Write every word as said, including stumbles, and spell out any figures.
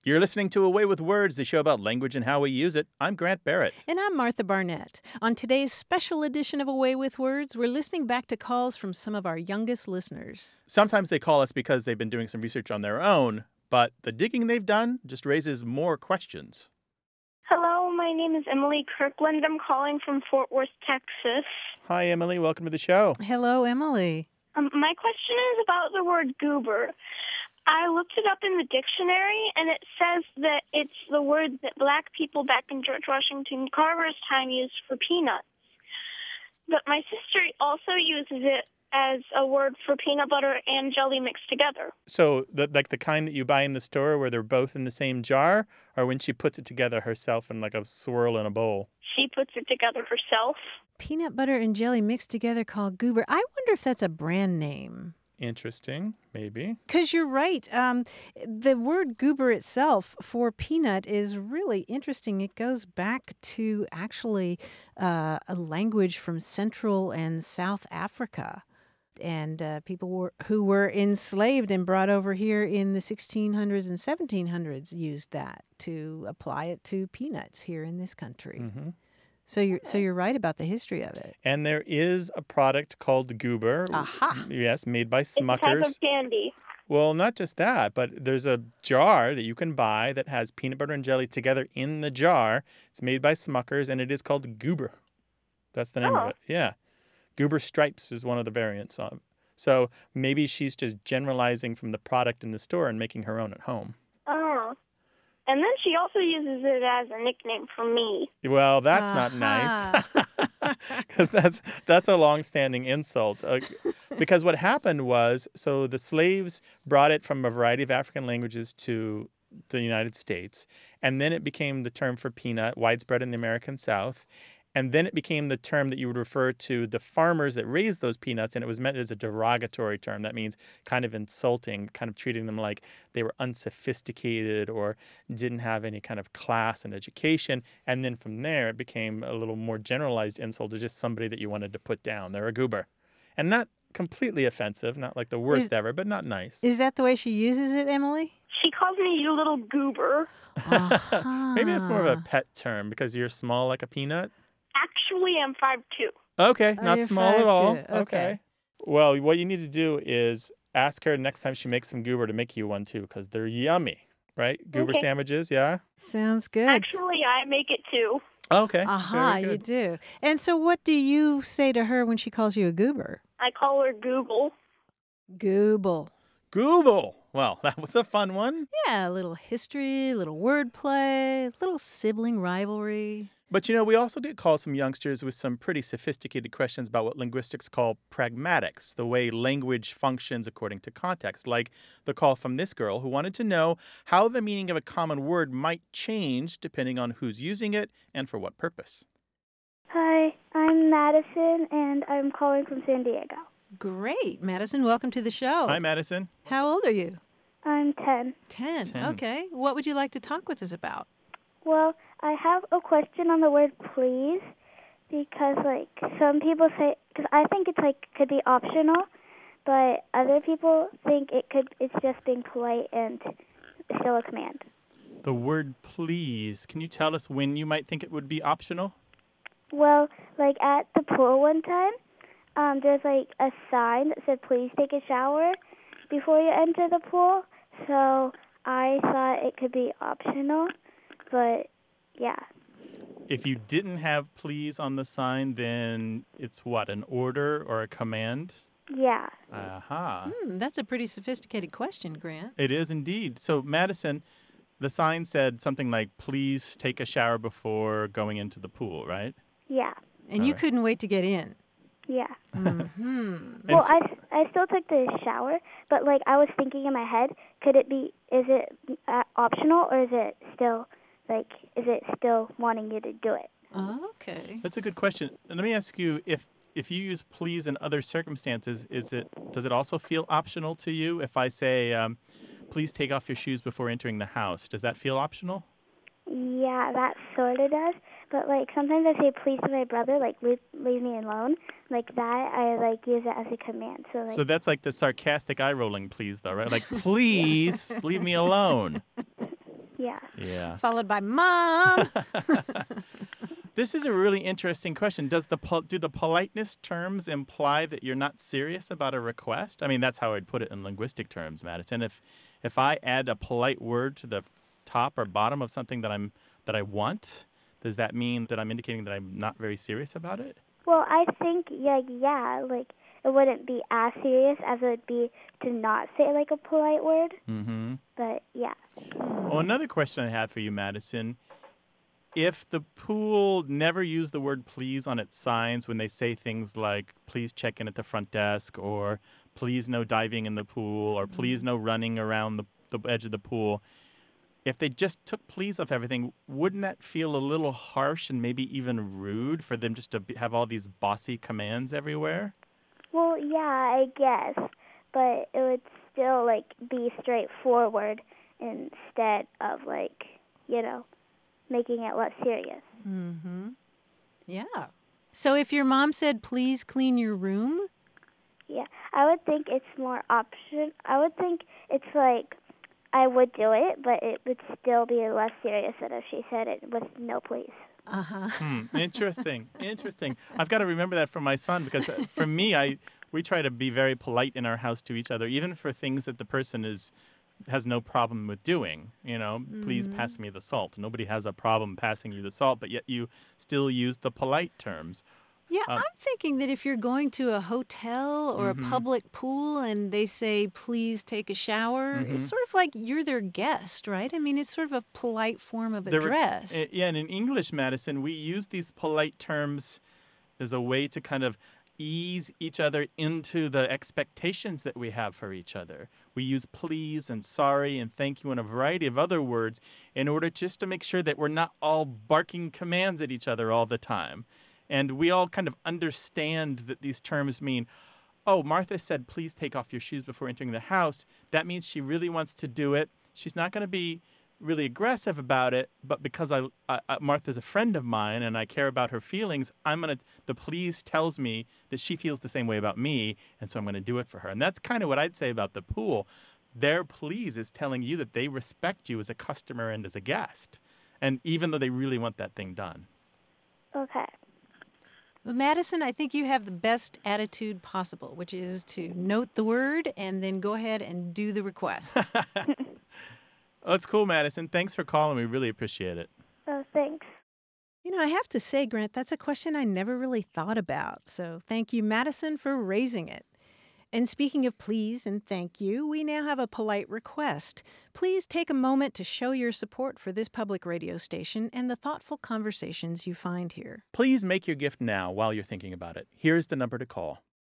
You're listening to Away with Words, the show about language and how we use it. I'm Grant Barrett. And I'm Martha Barnett. On today's special edition of Away with Words, we're listening back to calls from some of our youngest listeners. Sometimes they call us because they've been doing some research on their own, but the digging they've done just raises more questions. Hello, my name is Emily Kirkland. I'm calling from Fort Worth, Texas. Hi, Emily. Welcome to the show. Hello, Emily. Um, my question is about the word goober. I looked it up in the dictionary, and it says that it's the word that black people back in George Washington Carver's time used for peanuts. But my sister also uses it as a word for peanut butter and jelly mixed together. So, the, like the kind that you buy in the store where they're both in the same jar, or when she puts it together herself in like a swirl in a bowl? She puts it together herself. Peanut butter and jelly mixed together called goober. I wonder if that's a brand name. Interesting, maybe. Because you're right. Um, the word goober itself for peanut is really interesting. It goes back to actually uh, a language from Central and South Africa. And uh, people were, who were enslaved and brought over here in the sixteen hundreds and seventeen hundreds used that to apply it to peanuts here in this country. Mm-hmm. So you're so you're right about the history of it. And there is a product called Goober. Aha. Yes, made by It's a type Smuckers. of candy. Well, not just that, but there's a jar that you can buy that has peanut butter and jelly together in the jar. It's made by Smuckers, and it is called Goober. That's the name Oh. of it. Yeah. Goober Stripes is one of the variants of it. So maybe she's just generalizing from the product in the store and making her own at home. Oh. And then she also uses it as a nickname for me. Well, that's not nice. Because that's that's a long-standing insult. Uh, because what happened was, so the slaves brought it from a variety of African languages to the United States, and then it became the term for peanut, widespread in the American South. And then it became the term that you would refer to the farmers that raised those peanuts, and it was meant as a derogatory term. That means kind of insulting, kind of treating them like they were unsophisticated or didn't have any kind of class and education. And then from there, it became a little more generalized insult to just somebody that you wanted to put down. They're a goober. And not completely offensive, not like the worst Is- ever, but not nice. Is that the way she uses it, Emily? She calls me you little goober. Maybe it's more of a pet term because you're small like a peanut. Actually, I'm five two. Okay, Oh, not you're small at five all. two. Okay. Well, what you need to do is ask her next time she makes some goober to make you one too, because they're yummy, right? Goober Okay. sandwiches, yeah? Sounds good. Actually, I make it too. Okay. Aha, very you good. do. And so what do you say to her when she calls you a goober? I call her Google. Gooble. Google. Well, that was a fun one. Yeah, a little history, a little wordplay, a little sibling rivalry. But you know, we also get calls from youngsters with some pretty sophisticated questions about what linguistics call pragmatics, the way language functions according to context, like the call from this girl who wanted to know how the meaning of a common word might change depending on who's using it and for what purpose. Hi, I'm Madison, and I'm calling from San Diego. Great. Madison, welcome to the show. Hi, Madison. How old are you? I'm ten. Ten. Ten. Okay. What would you like to talk with us about? Well, I have a question on the word please, because, like, some people say, because I think it's, like, could be optional, but other people think it could, it's just being polite and still a command. The word please, can you tell us when you might think it would be optional? Well, like, at the pool one time, um, there's, like, a sign that said, please take a shower before you enter the pool, so I thought it could be optional, but, yeah. If you didn't have please on the sign, then it's what, an order or a command? Yeah. Aha. Hmm, that's a pretty sophisticated question, Grant. It is indeed. So, Madison, the sign said something like, please take a shower before going into the pool, right? Yeah. And All you right. couldn't wait to get in. Yeah. Hmm. Well, s- I, I still took the shower, but, like, I was thinking in my head, could it be, is it uh, optional, or is it still, like, is it still wanting you to do it? Okay. That's a good question. And let me ask you, if if you use please in other circumstances, is it does it also feel optional to you? If I say, um, please take off your shoes before entering the house, does that feel optional? Yeah, that sort of does. But, like, sometimes I say please to my brother, like, leave, leave me alone. Like that, I, like, use it as a command. So, like, So that's like the sarcastic eye rolling please, though, right? Like, please leave me alone. yeah. Yeah. Yeah. Followed by mom. This is a really interesting question. Does the pol- do the politeness terms imply that you're not serious about a request? I mean, that's how I'd put it in linguistic terms, Madison. If if I add a polite word to the top or bottom of something that I'm that I want, does that mean that I'm indicating that I'm not very serious about it? Well, I think, yeah, yeah, like, it wouldn't be as serious as it would be to not say, like, a polite word. Mm-hmm. But, yeah. Well, another question I have for you, Madison. If the pool never used the word please on its signs when they say things like, please check in at the front desk, or please no diving in the pool, or please no running around the, the edge of the pool, if they just took please off everything, wouldn't that feel a little harsh and maybe even rude for them just to be, have all these bossy commands everywhere? Well, yeah, I guess. But it would still, like, be straightforward instead of, like, you know, making it less serious. Mm-hmm. Yeah. So if your mom said, please clean your room? Yeah, I would think it's more option. I would think it's like I would do it, but it would still be less serious than if she said it with no please. Uh-huh. Hmm, interesting, interesting. I've got to remember that for my son because uh, for me, I we try to be very polite in our house to each other, even for things that the person is has no problem with doing. You know, please pass me the salt. Nobody has a problem passing you the salt, but yet you still use the polite terms. Yeah, Uh, I'm thinking that if you're going to a hotel or Mhm. a public pool and they say, please take a shower, Mhm. it's sort of like you're their guest, right? I mean, it's sort of a polite form of There were- address. uh, yeah, and in English, Madison, we use these polite terms as a way to kind of ease each other into the expectations that we have for each other. We use please and sorry and thank you and a variety of other words in order just to make sure that we're not all barking commands at each other all the time. And we all kind of understand that these terms mean, oh, Martha said, please take off your shoes before entering the house. That means she really wants to do it. She's not going to be really aggressive about it, but because I, I, I Martha's a friend of mine and I care about her feelings, I'm going to, the please tells me that she feels the same way about me, and so I'm going to do it for her. And that's kind of what I'd say about the pool. Their please is telling you that they respect you as a customer and as a guest, and even though they really want that thing done. Okay. Well, Madison, I think you have the best attitude possible, which is to note the word and then go ahead and do the request. Oh, it's cool, Madison. Thanks for calling. We really appreciate it. Oh, thanks. You know, I have to say, Grant, that's a question I never really thought about. So thank you, Madison, for raising it. And speaking of please and thank you, we now have a polite request. Please take a moment to show your support for this public radio station and the thoughtful conversations you find here. Please make your gift now while you're thinking about it. Here's the number to call.